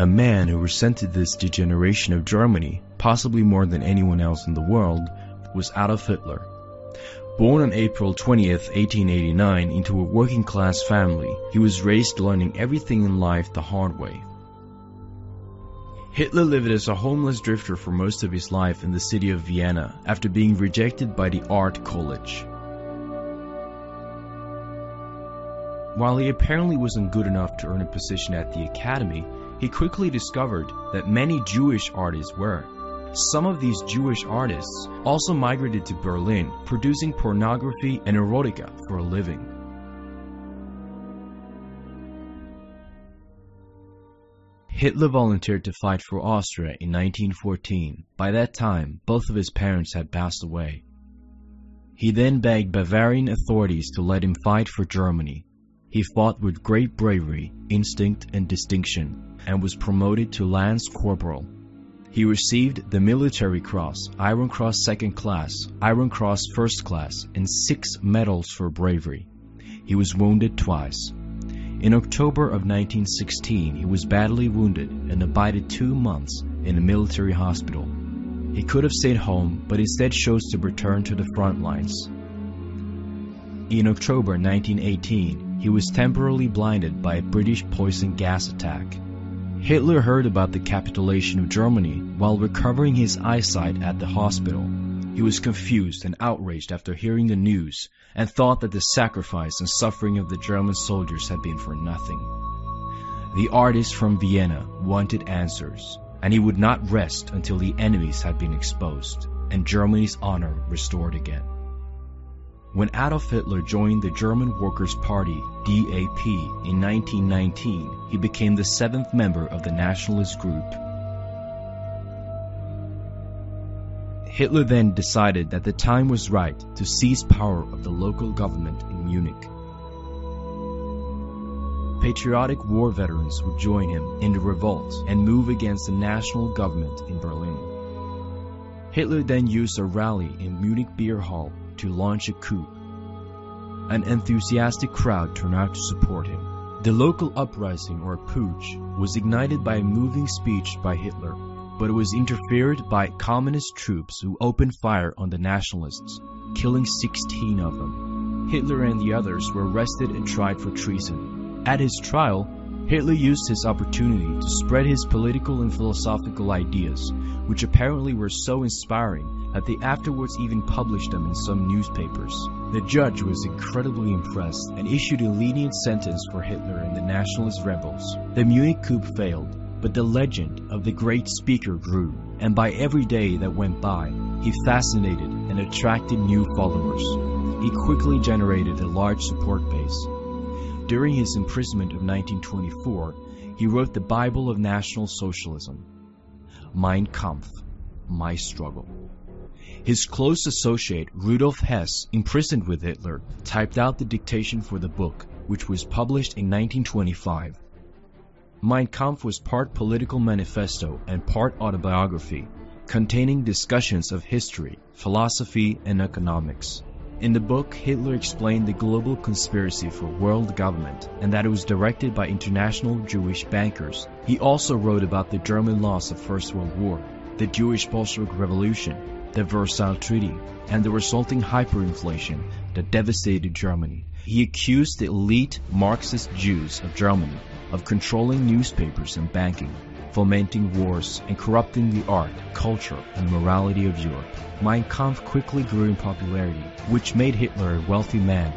A man who resented this degeneration of Germany, possibly more than anyone else in the world, was Adolf Hitler. Born on April 20th, 1889 into a working-class family, he was raised learning everything in life the hard way. Hitler lived as a homeless drifter for most of his life in the city of Vienna after being rejected by the Art College. While he apparently wasn't good enough to earn a position at the academy, he quickly discovered that many Jewish artists were. Some of these Jewish artists also migrated to Berlin, producing pornography and erotica for a living. Hitler volunteered to fight for Austria in 1914. By that time, both of his parents had passed away. He then begged Bavarian authorities to let him fight for Germany. He fought with great bravery, instinct, and distinction, and was promoted to Lance Corporal. He received the Military Cross, Iron Cross Second Class, Iron Cross First Class, and 6 medals for bravery. He was wounded twice. In October of 1916, he was badly wounded and abided 2 months in a military hospital. He could have stayed home, but instead chose to return to the front lines. In October 1918, he was temporarily blinded by a British poison gas attack. Hitler heard about the capitulation of Germany while recovering his eyesight at the hospital. He was confused and outraged after hearing the news and thought that the sacrifice and suffering of the German soldiers had been for nothing. The artist from Vienna wanted answers, and he would not rest until the enemies had been exposed and Germany's honor restored again. When Adolf Hitler joined the German Workers' Party, DAP, in 1919, he became the 7th member of the nationalist group. Hitler then decided that the time was right to seize power of the local government in Munich. Patriotic war veterans would join him in the revolt and move against the national government in Berlin. Hitler then used a rally in Munich Beer Hall to launch a coup. An enthusiastic crowd turned out to support him. The local uprising, or putsch, was ignited by a moving speech by Hitler, but it was interfered by communist troops who opened fire on the nationalists, killing 16 of them. Hitler and the others were arrested and tried for treason. At his trial, Hitler used his opportunity to spread his political and philosophical ideas, which apparently were so inspiring that they afterwards even published them in some newspapers. The judge was incredibly impressed and issued a lenient sentence for Hitler and the nationalist rebels. The Munich coup failed, but the legend of the great speaker grew, and by every day that went by, he fascinated and attracted new followers. He quickly generated a large support base. During his imprisonment of 1924, he wrote the Bible of National Socialism, Mein Kampf, My Struggle. His close associate, Rudolf Hess, imprisoned with Hitler, typed out the dictation for the book, which was published in 1925. Mein Kampf was part political manifesto and part autobiography, containing discussions of history, philosophy, and economics. In the book, Hitler explained the global conspiracy for world government and that it was directed by international Jewish bankers. He also wrote about the German loss of First World War, the Jewish Bolshevik Revolution, the Versailles Treaty, and the resulting hyperinflation that devastated Germany. He accused the elite Marxist Jews of Germany of controlling newspapers and banking, fomenting wars, and corrupting the art, culture, and morality of Europe. Mein Kampf quickly grew in popularity, which made Hitler a wealthy man.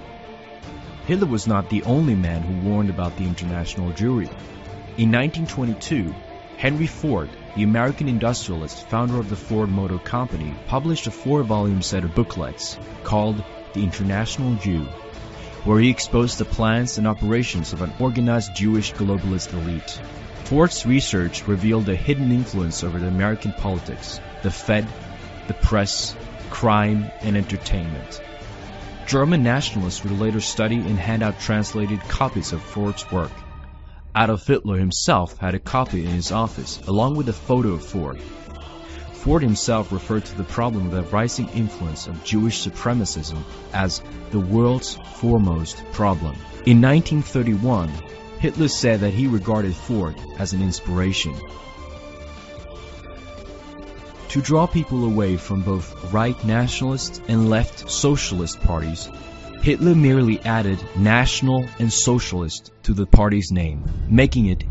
Hitler was not the only man who warned about the international Jewry. In 1922, Henry Ford, the American industrialist founder of the Ford Motor Company, published a 4-volume set of booklets called The International Jew, where he exposed the plans and operations of an organized Jewish globalist elite. Ford's research revealed a hidden influence over the American politics, the Fed, the press, crime, and entertainment. German nationalists would later study and hand out translated copies of Ford's work. Adolf Hitler himself had a copy in his office, along with a photo of Ford. Ford himself referred to the problem of the rising influence of Jewish supremacism as the world's foremost problem. In 1931, Hitler said that he regarded Ford as an inspiration. To draw people away from both right nationalist and left socialist parties, Hitler merely added national and socialist to the party's name, making it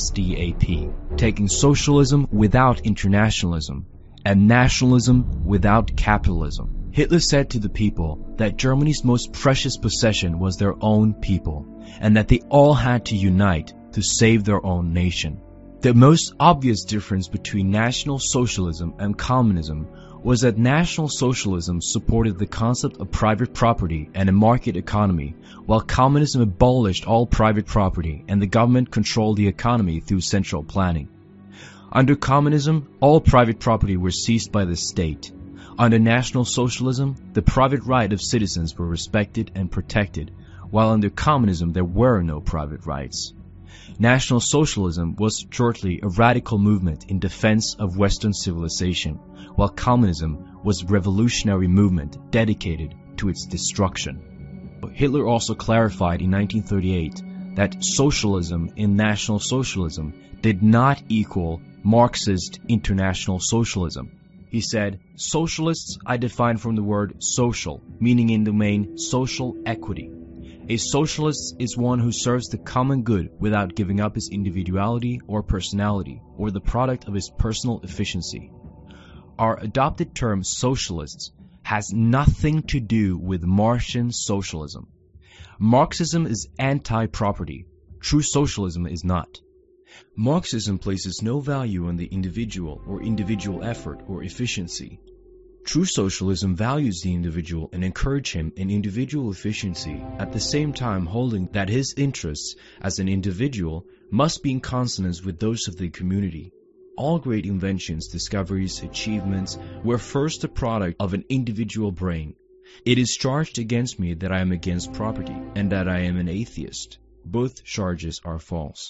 NSDAP, taking socialism without internationalism and nationalism without capitalism. Hitler said to the people that Germany's most precious possession was their own people, and that they all had to unite to save their own nation. The most obvious difference between National Socialism and Communism was that National Socialism supported the concept of private property and a market economy, while Communism abolished all private property and the government controlled the economy through central planning. Under Communism, all private property was seized by the state. Under National Socialism, the private rights of citizens were respected and protected, while under Communism there were no private rights. National Socialism was shortly a radical movement in defense of Western civilization, while Communism was a revolutionary movement dedicated to its destruction. Hitler also clarified in 1938 that socialism in National Socialism did not equal Marxist International Socialism. He said, "Socialists I define from the word social, meaning in the main social equity. A socialist is one who serves the common good without giving up his individuality or personality, or the product of his personal efficiency. Our adopted term socialists has nothing to do with Marxian socialism. Marxism is anti-property. True socialism is not. Marxism places no value on the individual or individual effort or efficiency. True socialism values the individual and encourages him in individual efficiency, at the same time holding that his interests as an individual must be in consonance with those of the community. All great inventions, discoveries, achievements were first the product of an individual brain. It is charged against me that I am against property and that I am an atheist. Both charges are false."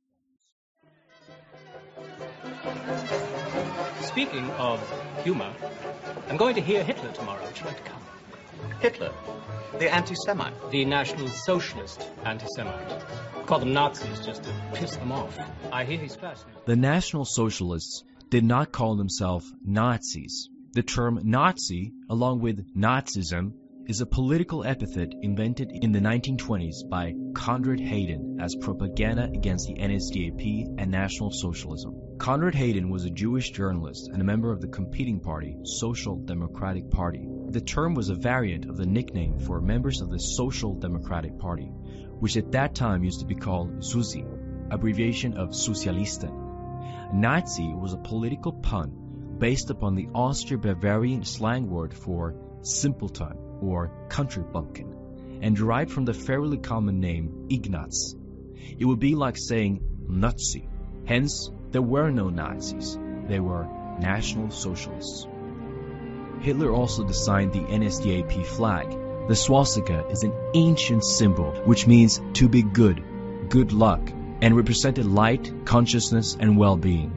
Speaking of humor, I'm going to hear Hitler tomorrow. Would you like to come? Hitler, the anti-Semite. The National Socialist anti-Semite. Call them Nazis just to piss them off. I hear he's fascinating. The National Socialists did not call themselves Nazis. The term Nazi, along with Nazism, is a political epithet invented in the 1920s by Konrad Hayden as propaganda against the NSDAP and National Socialism. Konrad Hayden was a Jewish journalist and a member of the competing party, Social Democratic Party. The term was a variant of the nickname for members of the Social Democratic Party, which at that time used to be called SUSI, abbreviation of Sozialisten. Nazi was a political pun based upon the Austro-Bavarian slang word for simpleton or country bumpkin, and derived from the fairly common name Ignaz. It would be like saying Nazi. Hence, there were no Nazis. They were National Socialists. Hitler also designed the NSDAP flag. The swastika is an ancient symbol which means to be good, good luck, and represented light, consciousness, and well-being.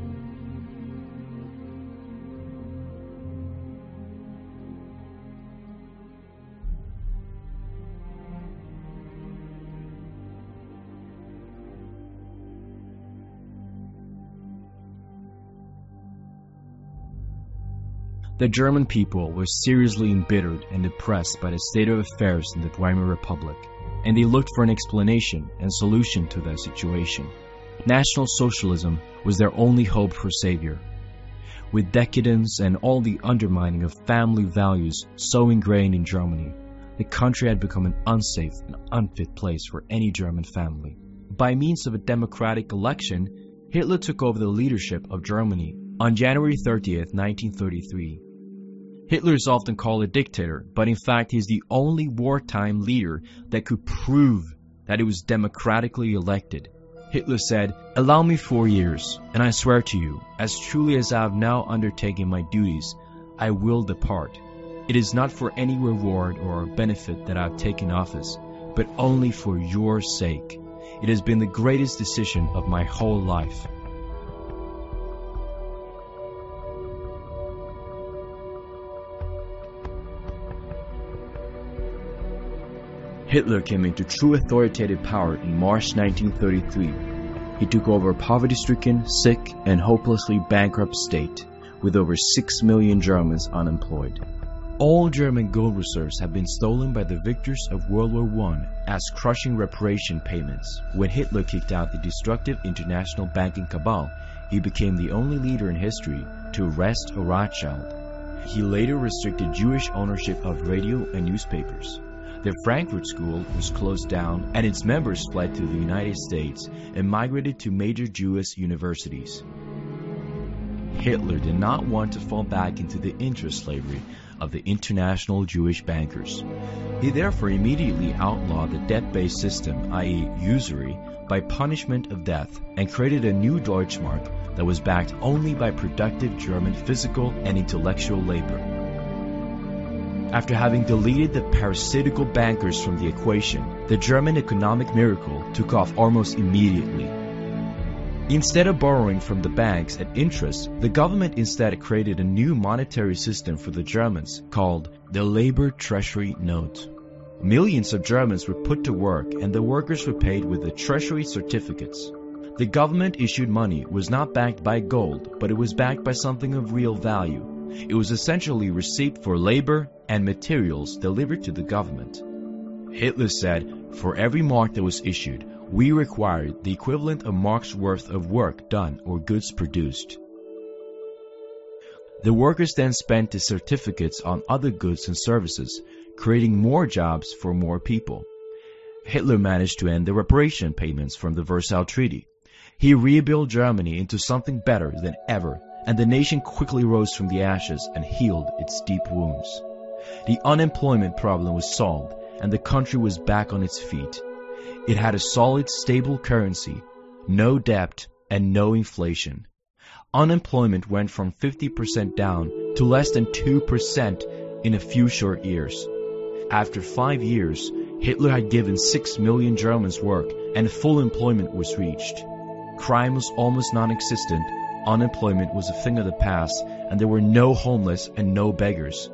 The German people were seriously embittered and depressed by the state of affairs in the Weimar Republic, and they looked for an explanation and solution to their situation. National Socialism was their only hope for savior. With decadence and all the undermining of family values so ingrained in Germany, the country had become an unsafe and unfit place for any German family. By means of a democratic election, Hitler took over the leadership of Germany on January 30th, 1933. Hitler is often called a dictator, but in fact he is the only wartime leader that could prove that he was democratically elected. Hitler said, "Allow me 4 years, and I swear to you, as truly as I have now undertaken my duties, I will depart. It is not for any reward or benefit that I have taken office, but only for your sake. It has been the greatest decision of my whole life." Hitler came into true authoritative power in March 1933. He took over a poverty-stricken, sick, and hopelessly bankrupt state, with over 6 million Germans unemployed. All German gold reserves have been stolen by the victors of World War I as crushing reparation payments. When Hitler kicked out the destructive international banking cabal, he became the only leader in history to arrest a Rothschild. He later restricted Jewish ownership of radio and newspapers. The Frankfurt School was closed down, and its members fled to the United States and migrated to major Jewish universities. Hitler did not want to fall back into the interest slavery of the international Jewish bankers. He therefore immediately outlawed the debt-based system, i.e. usury, by punishment of death, and created a new Deutschmark that was backed only by productive German physical and intellectual labor. After having deleted the parasitical bankers from the equation, the German economic miracle took off almost immediately. Instead of borrowing from the banks at interest, the government instead created a new monetary system for the Germans called the Labor Treasury Note. Millions of Germans were put to work, and the workers were paid with the treasury certificates. The government-issued money was not backed by gold, but it was backed by something of real value. It was essentially a receipt for labor and materials delivered to the government. Hitler said, for every mark that was issued, we required the equivalent of marks' worth of work done or goods produced. The workers then spent the certificates on other goods and services, creating more jobs for more people. Hitler managed to end the reparation payments from the Versailles Treaty. He rebuilt Germany into something better than ever, and the nation quickly rose from the ashes and healed its deep wounds. The unemployment problem was solved, and the country was back on its feet. It had a solid, stable currency, no debt, and no inflation. Unemployment went from 50% down to less than 2% in a few short years. After 5 years, Hitler had given 6 million Germans work, and full employment was reached. Crime was almost non-existent, unemployment was a thing of the past, and there were no homeless and no beggars.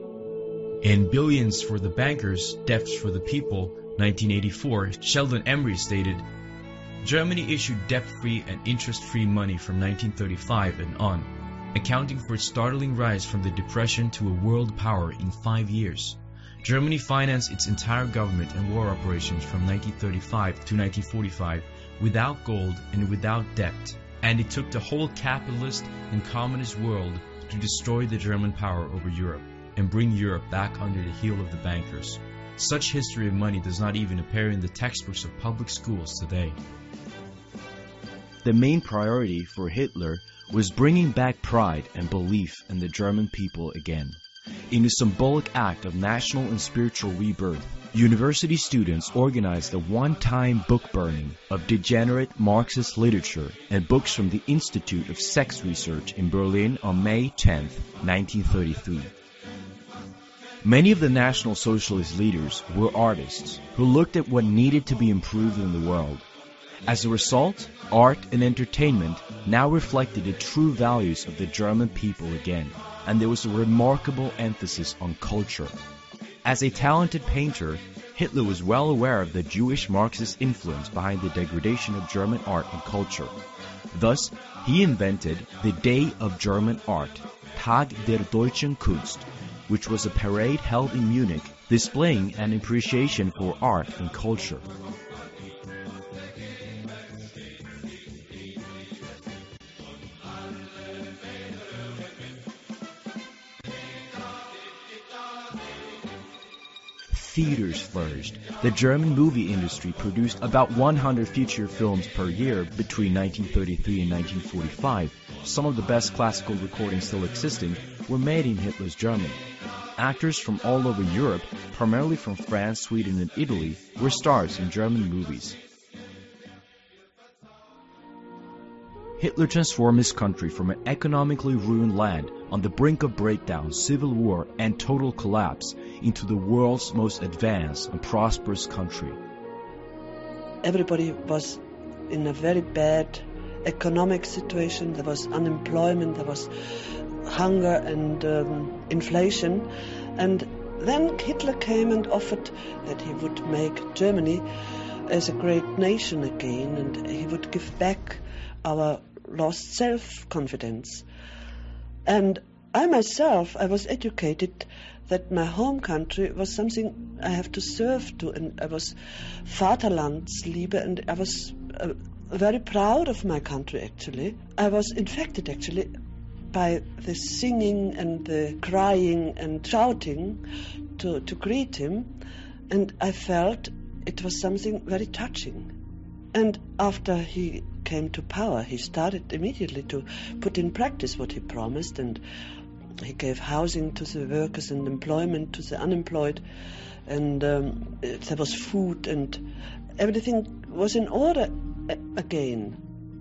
In Billions for the Bankers, Debts for the People, 1984, Sheldon Emery stated, Germany issued debt-free and interest-free money from 1935 and on, accounting for its startling rise from the Depression to a world power in 5 years. Germany financed its entire government and war operations from 1935 to 1945 without gold and without debt, and it took the whole capitalist and communist world to destroy the German power over Europe and bring Europe back under the heel of the bankers. Such history of money does not even appear in the textbooks of public schools today. The main priority for Hitler was bringing back pride and belief in the German people again. In a symbolic act of national and spiritual rebirth, university students organized a one-time book burning of degenerate Marxist literature and books from the Institute of Sex Research in Berlin on May 10, 1933. Many of the National Socialist leaders were artists who looked at what needed to be improved in the world. As a result, art and entertainment now reflected the true values of the German people again, and there was a remarkable emphasis on culture. As a talented painter, Hitler was well aware of the Jewish Marxist influence behind the degradation of German art and culture. Thus, he invented the Day of German Art, Tag der Deutschen Kunst, which was a parade held in Munich displaying an appreciation for art and culture. Theaters flourished. The German movie industry produced about 100 feature films per year between 1933 and 1945. Some of the best classical recordings still existing were made in Hitler's Germany. Actors from all over Europe, primarily from France, Sweden, and Italy, were stars in German movies. Hitler transformed his country from an economically ruined land on the brink of breakdown, civil war, and total collapse into the world's most advanced and prosperous country. Everybody was in a very bad economic situation. There was unemployment, there was hunger and inflation, and then Hitler came and offered that he would make Germany as a great nation again, and he would give back our lost self-confidence. And I myself, I was educated that my home country was something I have to serve to, and I was Vaterlandsliebe, and I was very proud of my country actually. I was infected actually by the singing and the crying and shouting to greet him, and I felt it was something very touching. And after he came to power, he started immediately to put in practice what he promised, and he gave housing to the workers and employment to the unemployed, and there was food, and everything was in order again.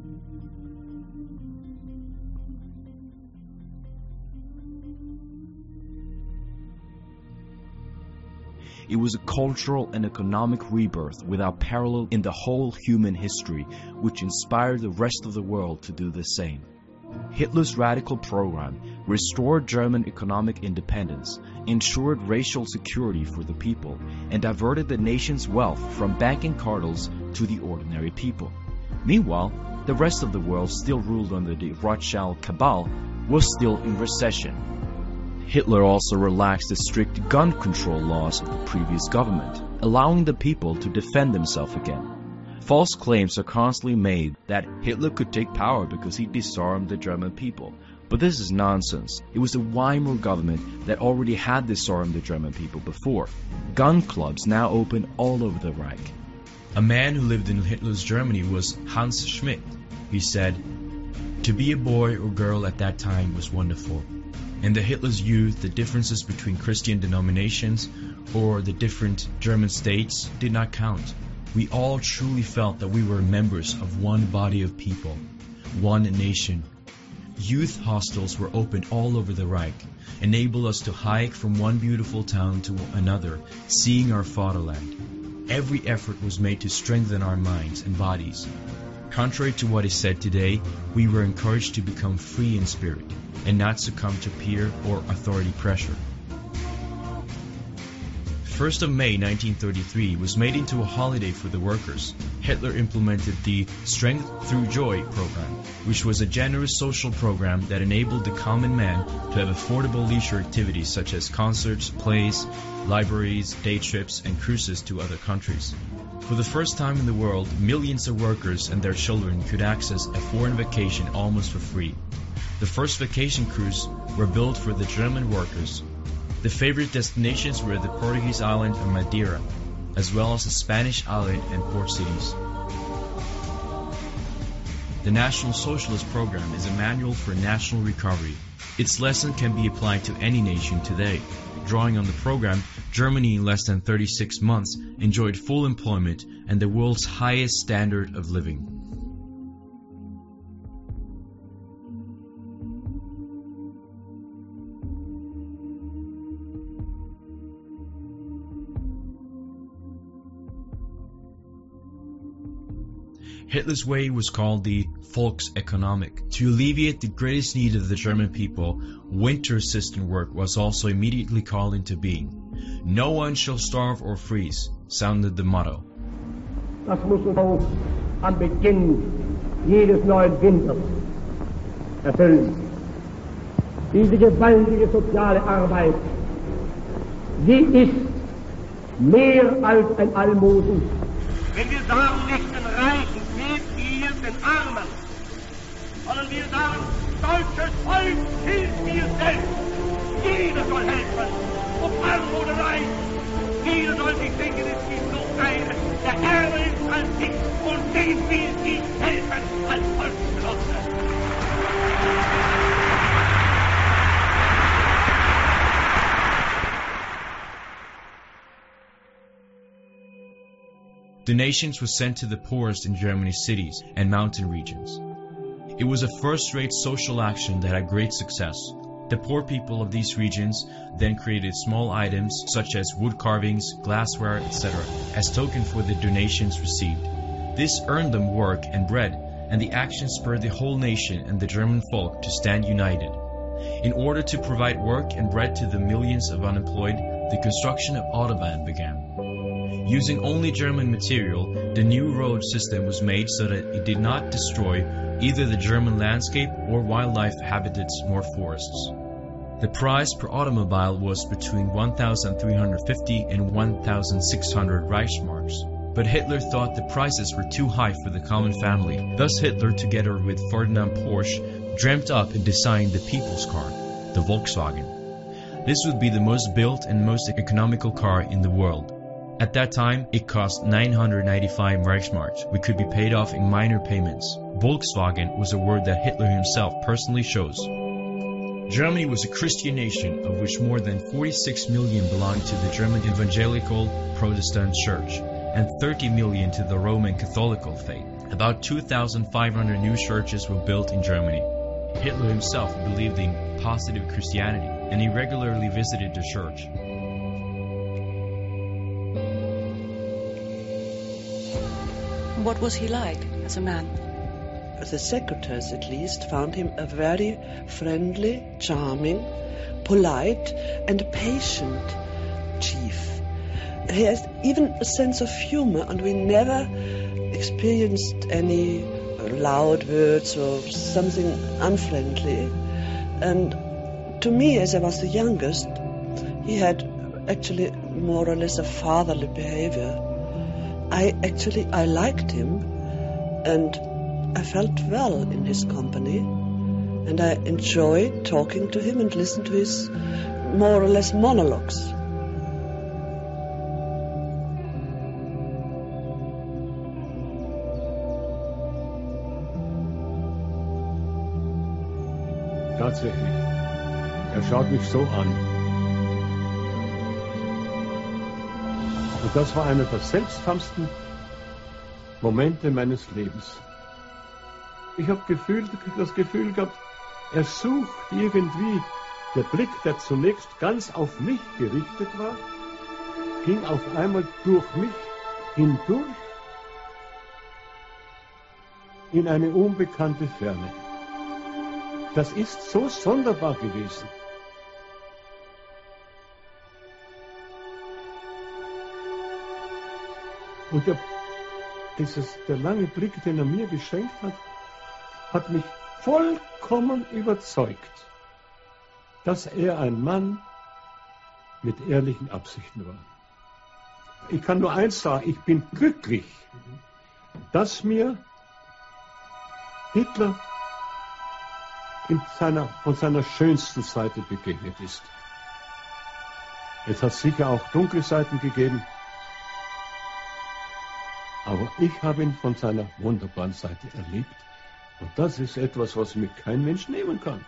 It was a cultural and economic rebirth without parallel in the whole human history, which inspired the rest of the world to do the same. Hitler's radical program restored German economic independence, ensured racial security for the people, and diverted the nation's wealth from banking cartels to the ordinary people. Meanwhile, the rest of the world, still ruled under the Rothschild cabal, was still in recession. Hitler also relaxed the strict gun control laws of the previous government, allowing the people to defend themselves again. False claims are constantly made that Hitler could take power because he disarmed the German people. But this is nonsense. It was the Weimar government that already had disarmed the German people before. Gun clubs now open all over the Reich. A man who lived in Hitler's Germany was Hans Schmidt. He said, "To be a boy or girl at that time was wonderful. In the Hitler's youth, the differences between Christian denominations or the different German states did not count. We all truly felt that we were members of one body of people, one nation. Youth hostels were open all over the Reich, enabled us to hike from one beautiful town to another, seeing our fatherland. Every effort was made to strengthen our minds and bodies. Contrary to what is said today, we were encouraged to become free in spirit and not succumb to peer or authority pressure." 1st of May 1933 was made into a holiday for the workers. Hitler implemented the Strength Through Joy program, which was a generous social program that enabled the common man to have affordable leisure activities such as concerts, plays, libraries, day trips, and cruises to other countries. For the first time in the world, millions of workers and their children could access a foreign vacation almost for free. The first vacation cruises were built for the German workers. The favorite destinations were the Portuguese island of Madeira, as well as the Spanish island and port cities. The National Socialist Program is a manual for national recovery. Its lesson can be applied to any nation today. Drawing on the program, Germany in less than 36 months enjoyed full employment and the world's highest standard of living. Hitler's way was called the Volkseconomic. To alleviate the greatest need of the German people, winter assistant work was also immediately called into being. "No one shall starve or freeze," sounded the motto. Das muss uns am Beginn jedes neuen Winters erfüllen. Diese gewaltige soziale Arbeit, sie ist mehr als ein Almosen. Wenn wir sagen, nicht den Reichen, gebt ihr den Armen, sondern wir sagen, deutsches Volk, hilft mir selbst. Jeder soll helfen, ob arm oder reich. Jeder soll sich denken, es gibt so einen, der ärmer ist als ich, und dem will ich helfen als Volksgenosse. Donations were sent to the poorest in Germany's cities and mountain regions. It was a first-rate social action that had great success. The poor people of these regions then created small items such as wood carvings, glassware, etc. as token for the donations received. This earned them work and bread, and the action spurred the whole nation and the German folk to stand united. In order to provide work and bread to the millions of unemployed, the construction of Autobahn began. Using only German material, the new road system was made so that it did not destroy either the German landscape or wildlife habitats nor forests. The price per automobile was between 1,350 and 1,600 Reichsmarks. But Hitler thought the prices were too high for the common family. Thus Hitler, together with Ferdinand Porsche, dreamt up and designed the people's car, the Volkswagen. This would be the most built and most economical car in the world. At that time, it cost 995 Reichsmarks, which could be paid off in minor payments. Volkswagen was a word that Hitler himself personally chose. Germany was a Christian nation, of which more than 46 million belonged to the German Evangelical Protestant Church, and 30 million to the Roman Catholical faith. About 2,500 new churches were built in Germany. Hitler himself believed in positive Christianity, and he regularly visited the church. What was he like as a man? The secretaries, at least, found him a very friendly, charming, polite, and patient chief. He has even a sense of humor, and we never experienced any loud words or something unfriendly. And to me, as I was the youngest, he had actually more or less a fatherly behavior. I liked him, and I felt well in his company, and I enjoyed talking to him and listening to his more or less monologues. Tatsächlich. Schaut mich so an. Und das war einer der seltsamsten Momente meines Lebens. Ich habe das Gefühl gehabt, sucht irgendwie, der Blick, der zunächst ganz auf mich gerichtet war, ging auf einmal durch mich hindurch in eine unbekannte Ferne. Das ist so sonderbar gewesen. Und der lange Blick, den mir geschenkt hat mich vollkommen überzeugt, dass ein Mann mit ehrlichen Absichten war. Ich kann nur eins sagen, ich bin glücklich, dass mir Hitler von seiner schönsten Seite begegnet ist. Es hat sicher auch dunkle Seiten gegeben, aber ich habe ihn von seiner wunderbaren Seite erlebt. Und das ist etwas, was mir kein Mensch nehmen kann.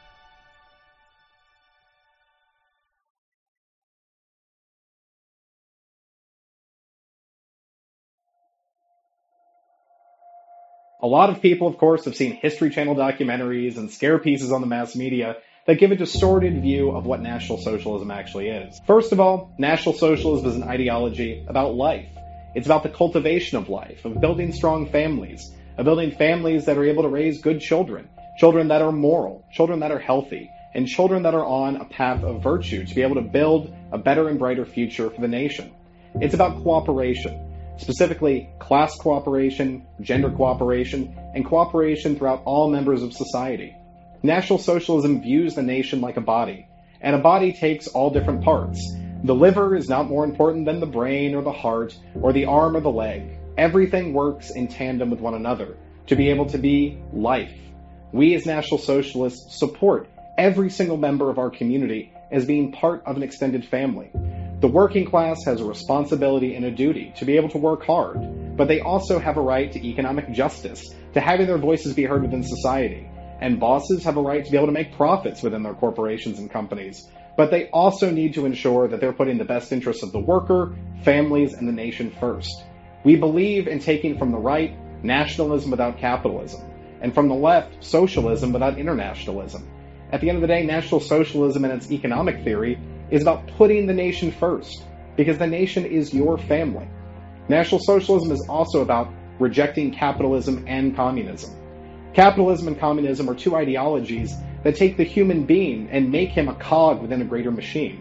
A lot of people, of course, have seen History Channel documentaries and scare pieces on the mass media that give a distorted view of what National Socialism actually is. First of all, National Socialism is an ideology about life. It's about the cultivation of life, of building strong families, of building families that are able to raise good children, children that are moral, children that are healthy, and children that are on a path of virtue to be able to build a better and brighter future for the nation. It's about cooperation, specifically class cooperation, gender cooperation, and cooperation throughout all members of society. National Socialism views the nation like a body, and a body takes all different parts. The liver is not more important than the brain or the heart or the arm or the leg. Everything works in tandem with one another to be able to be life. We as National Socialists support every single member of our community as being part of an extended family. The working class has a responsibility and a duty to be able to work hard, but they also have a right to economic justice, to having their voices be heard within society. And bosses have a right to be able to make profits within their corporations and companies. But they also need to ensure that they're putting the best interests of the worker, families, and the nation first. We believe in taking from the right nationalism without capitalism, and from the left socialism without internationalism. At the end of the day, National Socialism and its economic theory is about putting the nation first, because the nation is your family. National Socialism is also about rejecting capitalism and communism. Capitalism and communism are two ideologies that take the human being and make him a cog within a greater machine.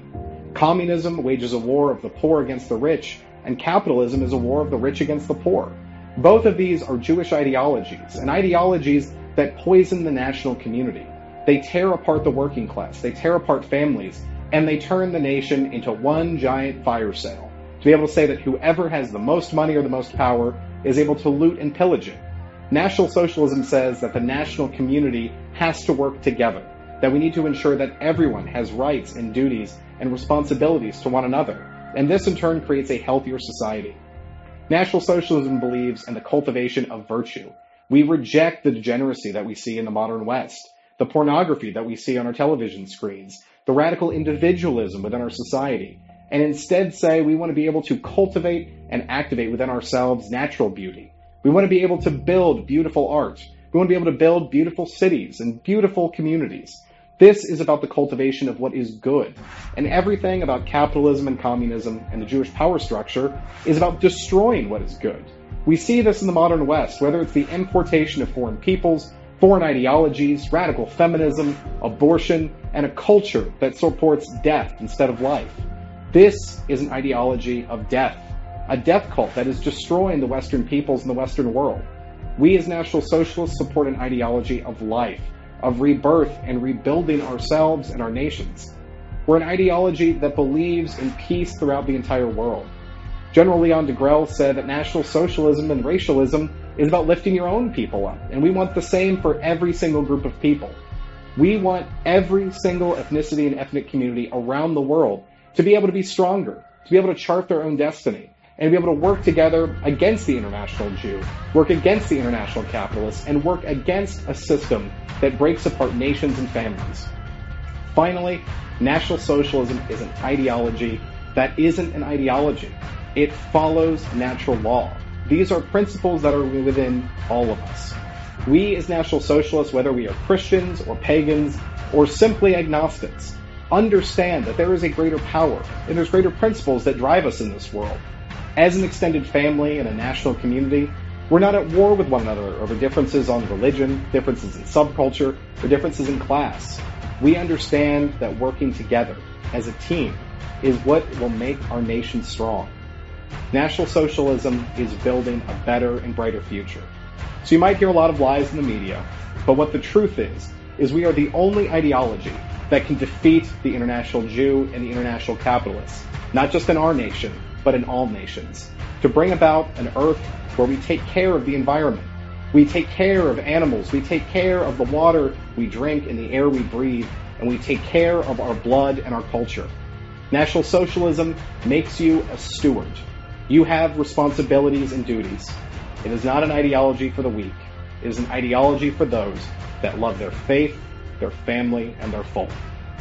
Communism wages a war of the poor against the rich, and capitalism is a war of the rich against the poor. Both of these are Jewish ideologies, and ideologies that poison the national community. They tear apart the working class, they tear apart families, and they turn the nation into one giant fire sale, to be able to say that whoever has the most money or the most power is able to loot and pillage it. National Socialism says that the national community has to work together, that we need to ensure that everyone has rights and duties and responsibilities to one another, and this in turn creates a healthier society. National Socialism believes in the cultivation of virtue. We reject the degeneracy that we see in the modern West, the pornography that we see on our television screens, the radical individualism within our society, and instead say we want to be able to cultivate and activate within ourselves natural beauty. We want to be able to build beautiful art. We want to be able to build beautiful cities and beautiful communities. This is about the cultivation of what is good. And everything about capitalism and communism and the Jewish power structure is about destroying what is good. We see this in the modern West, whether it's the importation of foreign peoples, foreign ideologies, radical feminism, abortion, and a culture that supports death instead of life. This is an ideology of death, a death cult that is destroying the Western peoples and the Western world. We as National Socialists support an ideology of life, of rebirth and rebuilding ourselves and our nations. We're an ideology that believes in peace throughout the entire world. General Leon Degrelle said that National Socialism and racialism is about lifting your own people up, and we want the same for every single group of people. We want every single ethnicity and ethnic community around the world to be able to be stronger, to be able to chart their own destiny, and be able to work together against the international Jew, work against the international capitalist, and work against a system that breaks apart nations and families. Finally, National Socialism is an ideology that isn't an ideology. It follows natural law. These are principles that are within all of us. We as National Socialists, whether we are Christians or pagans or simply agnostics, understand that there is a greater power and there's greater principles that drive us in this world. As an extended family and a national community, we're not at war with one another over differences on religion, differences in subculture, or differences in class. We understand that working together as a team is what will make our nation strong. National Socialism is building a better and brighter future. So you might hear a lot of lies in the media, but what the truth is we are the only ideology that can defeat the international Jew and the international capitalist, not just in our nation, but in all nations, to bring about an earth where we take care of the environment. We take care of animals, we take care of the water we drink and the air we breathe, and we take care of our blood and our culture. National Socialism makes you a steward. You have responsibilities and duties. It is not an ideology for the weak. It is an ideology for those that love their faith, their family, and their folk.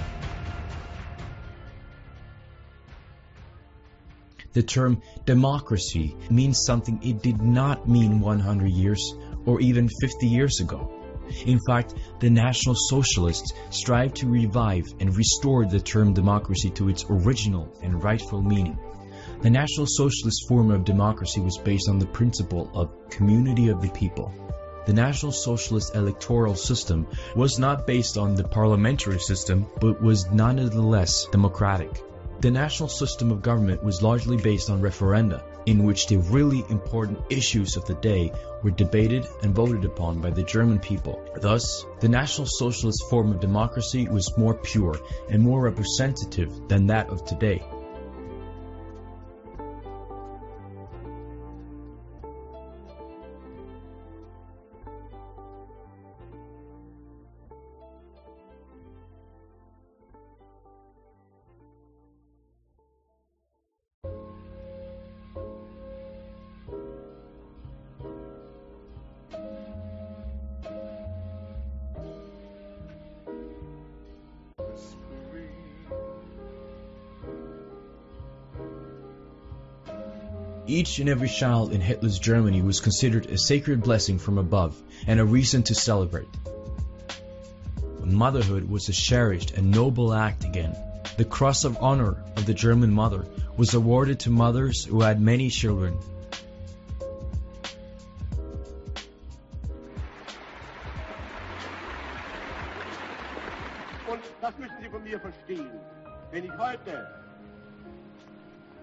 The term democracy means something it did not mean 100 years or even 50 years ago. In fact, the National Socialists strive to revive and restore the term democracy to its original and rightful meaning. The National Socialist form of democracy was based on the principle of community of the people. The National Socialist electoral system was not based on the parliamentary system, but was nonetheless democratic. The national system of government was largely based on referenda, in which the really important issues of the day were debated and voted upon by the German people. Thus, the National Socialist form of democracy was more pure and more representative than that of today. Each and every child in Hitler's Germany was considered a sacred blessing from above and a reason to celebrate. Motherhood was a cherished and noble act again. The Cross of Honor of the German mother was awarded to mothers who had many children. Und das müssen Sie von mir verstehen. Wenn ich heute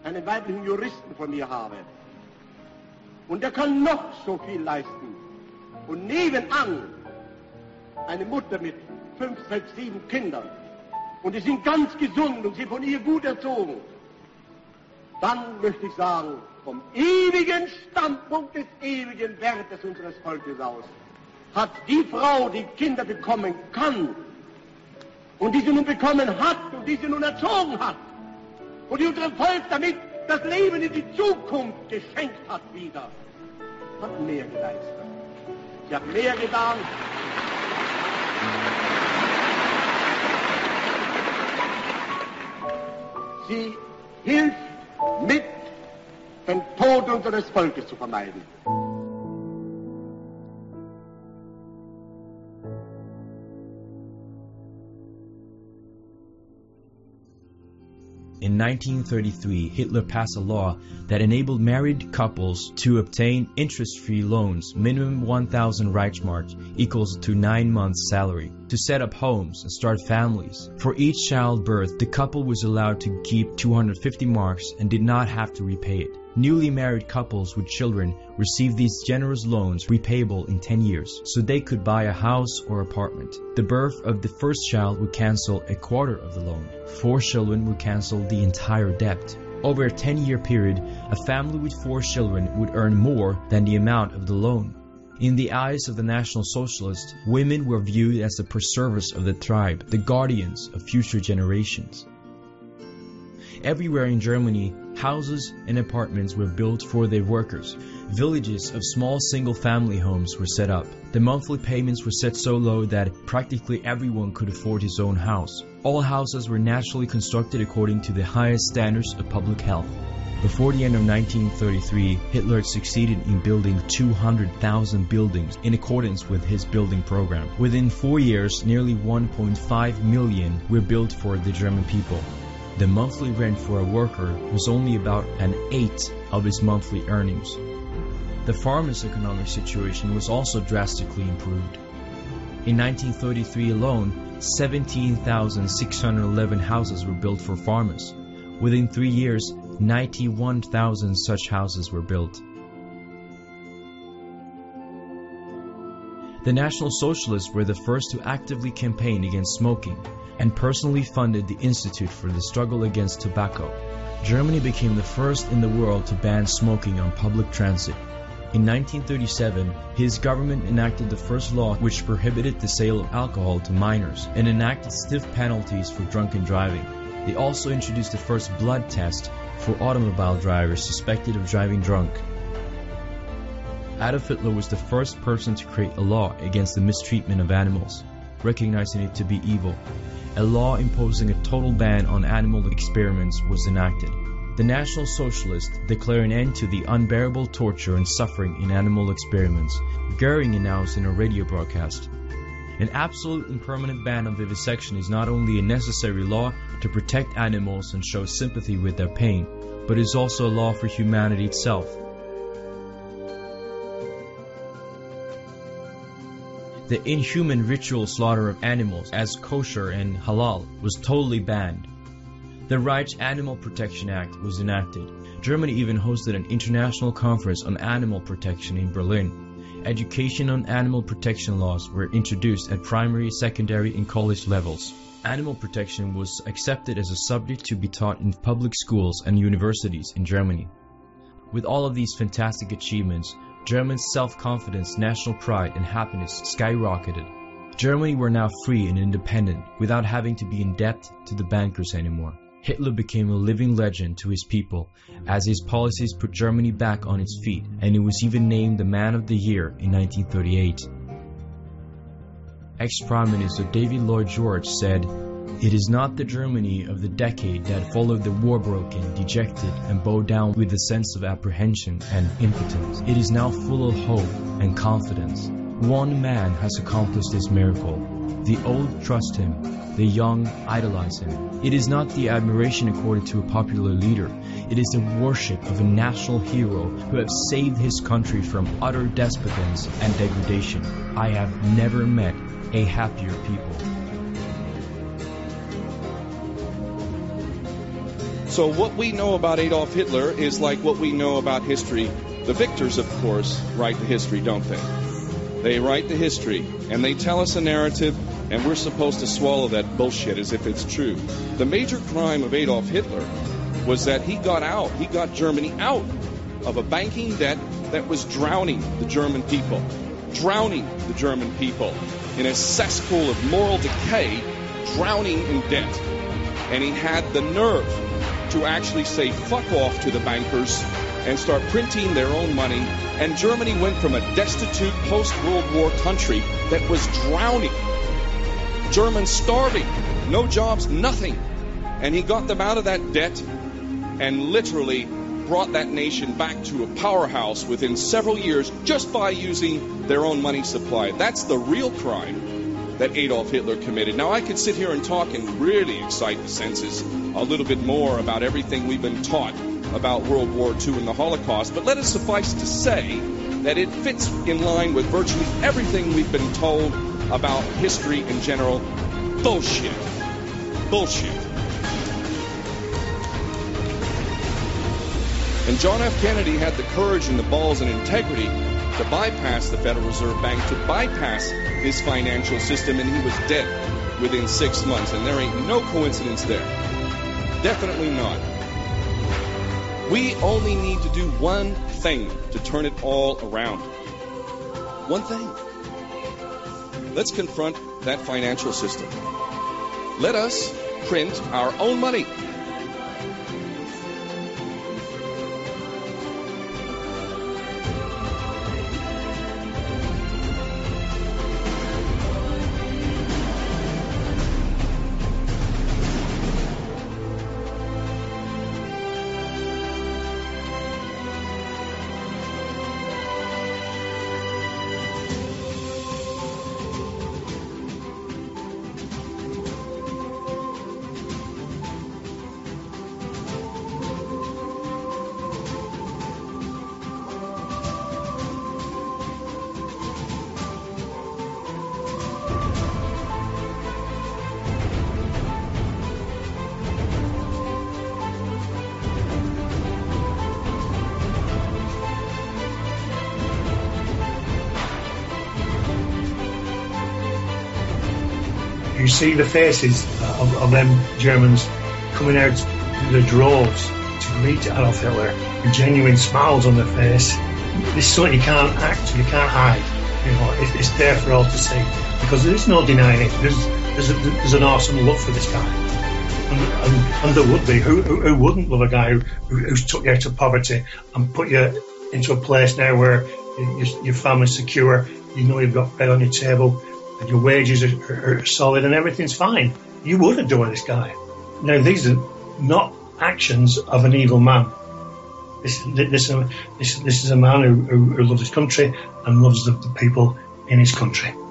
einen weiblichen Juristen vor mir habe. Und der kann noch so viel leisten. Und nebenan eine Mutter mit 5, 6, 7 Kindern. Und die sind ganz gesund und sind von ihr gut erzogen. Dann möchte ich sagen, vom ewigen Standpunkt des ewigen Wertes unseres Volkes aus, hat die Frau, die Kinder bekommen kann, und die sie nun bekommen hat und die sie nun erzogen hat, und die unserem Volk damit das Leben in die Zukunft geschenkt hat wieder, hat mehr geleistet. Sie hat mehr getan. Sie hilft mit, den Tod unseres Volkes zu vermeiden. In 1933, Hitler passed a law that enabled married couples to obtain interest-free loans, minimum 1,000 Reichsmark, equals to 9 months' salary, to set up homes and start families. For each childbirth, the couple was allowed to keep 250 marks and did not have to repay it. Newly married couples with children received these generous loans repayable in 10 years, so they could buy a house or apartment. The birth of the first child would cancel a quarter of the loan. 4 children would cancel the entire debt. Over a 10-year period, a family with 4 children would earn more than the amount of the loan. In the eyes of the National Socialists, women were viewed as the preservers of the tribe, the guardians of future generations. Everywhere in Germany, houses and apartments were built for their workers. Villages of small single-family homes were set up. The monthly payments were set so low that practically everyone could afford his own house. All houses were naturally constructed according to the highest standards of public health. Before the end of 1933, Hitler succeeded in building 200,000 buildings in accordance with his building program. Within 4 years, nearly 1.5 million were built for the German people. The monthly rent for a worker was only about an eighth of his monthly earnings. The farmers' economic situation was also drastically improved. In 1933 alone, 17,611 houses were built for farmers. Within 3 years, 91,000 such houses were built. The National Socialists were the first to actively campaign against smoking and personally funded the Institute for the Struggle Against Tobacco. Germany became the first in the world to ban smoking on public transit. In 1937, his government enacted the first law which prohibited the sale of alcohol to minors and enacted stiff penalties for drunken driving. They also introduced the first blood test for automobile drivers suspected of driving drunk. Adolf Hitler was the first person to create a law against the mistreatment of animals, recognizing it to be evil. A law imposing a total ban on animal experiments was enacted. The National Socialists declared an end to the unbearable torture and suffering in animal experiments. Goering announced in a radio broadcast, "An absolute and permanent ban on vivisection is not only a necessary law to protect animals and show sympathy with their pain, but is also a law for humanity itself." The inhuman ritual slaughter of animals, as kosher and halal, was totally banned. The Reich Animal Protection Act was enacted. Germany even hosted an international conference on animal protection in Berlin. Education on animal protection laws were introduced at primary, secondary, and college levels. Animal protection was accepted as a subject to be taught in public schools and universities in Germany. With all of these fantastic achievements, Germans' self-confidence, national pride, and happiness skyrocketed. Germany were now free and independent, without having to be in debt to the bankers anymore. Hitler became a living legend to his people, as his policies put Germany back on its feet, and he was even named the Man of the Year in 1938. Ex-Prime Minister David Lloyd George said, "It is not the Germany of the decade that followed the war-broken, dejected, and bowed down with a sense of apprehension and impotence. It is now full of hope and confidence. One man has accomplished this miracle. The old trust him, the young idolize him. It is not the admiration accorded to a popular leader. It is the worship of a national hero who has saved his country from utter despotence and degradation. I have never met a happier people." So what we know about Adolf Hitler is like what we know about history. The victors, of course, write the history, don't they? They write the history, and they tell us a narrative, and we're supposed to swallow that bullshit as if it's true. The major crime of Adolf Hitler was that he got Germany out of a banking debt that was drowning the German people in a cesspool of moral decay, drowning in debt. And he had the nerve to actually say fuck off to the bankers and start printing their own money. And Germany went from a destitute post-World War country that was drowning, Germans starving, no jobs, nothing. And he got them out of that debt and literally brought that nation back to a powerhouse within several years just by using their own money supply. That's the real crime that Adolf Hitler committed. Now, I could sit here and talk and really excite the senses a little bit more about everything we've been taught about World War II and the Holocaust, but let it suffice to say that it fits in line with virtually everything we've been told about history in general. Bullshit. Bullshit. And John F. Kennedy had the courage and the balls and integrity to bypass the Federal Reserve Bank, to bypass this financial system, and he was dead within 6 months. And there ain't no coincidence there. Definitely not. We only need to do one thing to turn it all around. One thing. Let's confront that financial system. Let us print our own money. You see the faces of them Germans coming out in the droves to meet Adolf Hitler with genuine smiles on their face. This is something you can't act, you can't hide. You know, it's there for all to see because there is no denying it. There's an awesome love for this guy, and there would be. Who wouldn't love a guy who's took you out of poverty and put you into a place now where your family's secure, you know you've got bread on your table, and your wages are solid and everything's fine. You would adore this guy. Now, these are not actions of an evil man. This is a man who loves his country and loves the people in his country.